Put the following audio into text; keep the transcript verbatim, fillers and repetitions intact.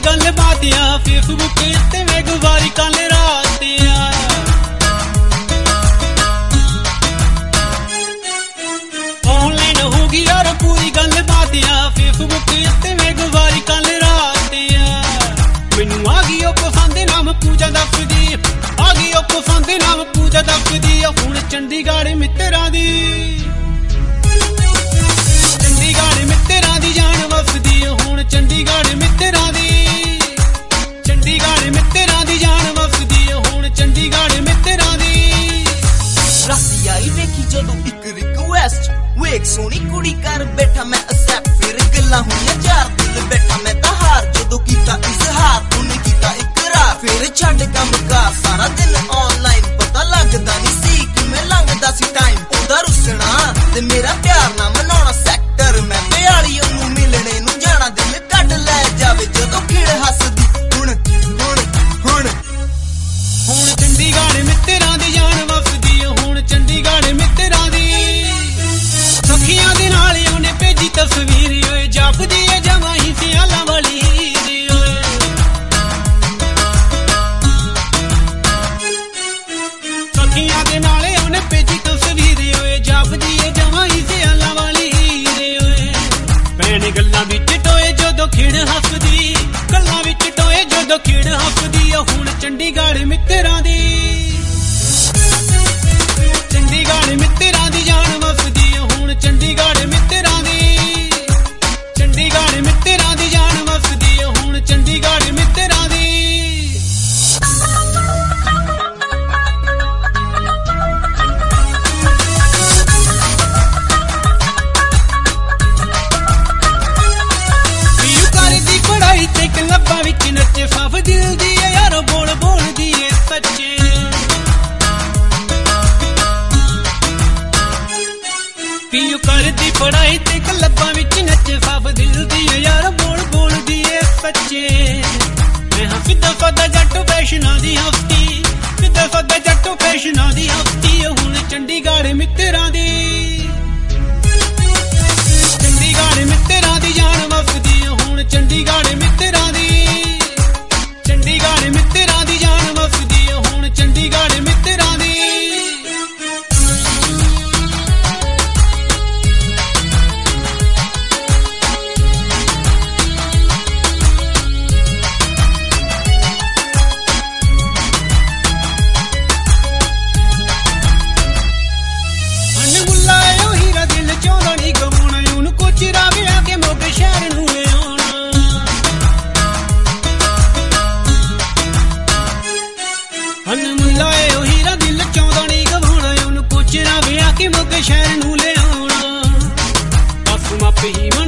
गल बातिया फेसबुक उत्ते मैं गुजारी कल रातिया ऑनलाइन होगी यार पूरी गल बातिया फेसबुक उत्ते मैं गुजारी कल रातिया मैनू आ गई ओ पसंद नाम पूजा दसदी आ गई ओ पसंद नाम पूजा दसदी हुण चंडीगढ़ मित्तरां दी चंडीगढ़ मित्तरां दी जान वसदी हुण चंडीगढ़ मित्तरां दी चंडीगढ़ मित्तरां दी जान वसदी हुण चंडीगढ़ मित्तरां दी राती आई वेखी जदों इक रिक्वेस्ट वेख सोहनी कुड़ी कर बैठा मैं एक्सेप्ट फिर गल्लां होईयां चार दिल बैठा मैं तां हार जदों कीता इजहार उन्हें कीता इकरार फिर छड्ड कम्मकार सारा दिन ऑनलाइन पता लगदा नहीं सी किवें लंघदा सी टाइम ओहदा रुसना ते मेरा प्यार ना मनाउणा सैक्टर मैं प्यारी ओनू मिलणे नू जाना दिल कढ लै जावे जदों खिड़ हसदी हुण हुण हुण हुण चंडीगढ़ मित्तरां दी जान वसदी हुण चंडीगढ़ मित्तरां दी सखियां दे नाल ओने भेजी तस्वीर ओए जापदी ए जवां ही सियाला वाली दी ओए सखियां दे नाल ओने भेजी तस्वीर ओए जापदी ए जवां ही सियाला वाली दी ओए भैन गल्लां विच टोए जदों खिड़ हसदी गल्लां विच टोए जदों खिड़ हसदी हुण चंडीगढ़ मित्तरां दी चंडीगढ़ मित्तरां दी जान वसदी हुण चंडीगढ़ मित्तरां दी चंडीगढ़ मित्तरां दी जान वसदी हुण चंडीगढ़ मित्तरां दी पीयू करदी पढ़ाई ते क्लबां विच नच्चे साफ दिल दी यारो बोल बोल दी सच्चे पीयू करदी पढ़ाई ते क्लबां विच नच्चे साफ दिल दी यार बोल बोल दी सच्चे मैं हां सिद्धा सादा जट फैशनां दी हस्ती सिद्धा सादा जट फैशनां दी हस्ती हुण चंडीगढ़ मित्तरां दी चंडीगढ़ मित्तरां दी जान वसदी हुण चंडीगढ़ मित्तरां दी चंडीगढ़ मित्तरां दी जान वसदी हुण चंडीगढ़ मित्तरां दी शहर नू ले आउणा बस मापे ही